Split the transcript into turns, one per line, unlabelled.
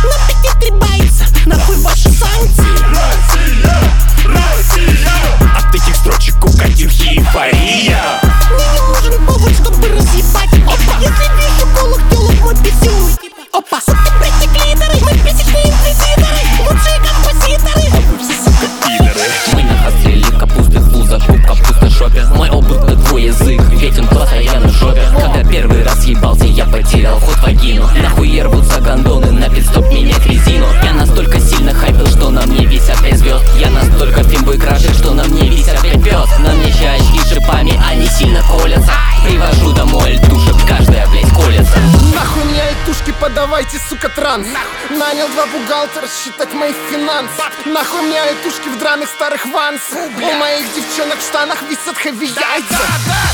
Он опять отребается, нахуй ваши санкции.
Россия, Россия.
От этих строчек у Катюхи эйфория.
Мне не нужен повод, чтобы разъебать. Опа, если вижу голых телок, мой писюн. Опа, суки, притеклиторы, мы писечные инквизиторы, лучшие композиторы.
А вы все, сука, пидоры.
Мы нахастрили капусты в пузо, куб капуста шопе. Мой опыт это твой язык, ведь он постоянно в жопе. Когда первый раз ебался, я потерял ход в вагину. Нахуй рвутся гондоны на пидстоп менять резину. Я настолько сильно хайпил, что на мне висят 5 звезд. Я настолько фимбой кражик, что на мне висят 5 пёс. На мне очки шипами, они сильно колятся. Привожу домой льтушек, каждая, блять, колется.
Нахуй мне айтушки, подавайте, сука, транс. Нанял 2 бухгалтера считать мои финансы. Нахуй мне айтушки в драных старых ванс. У моих девчонок в штанах висят хэви яйца.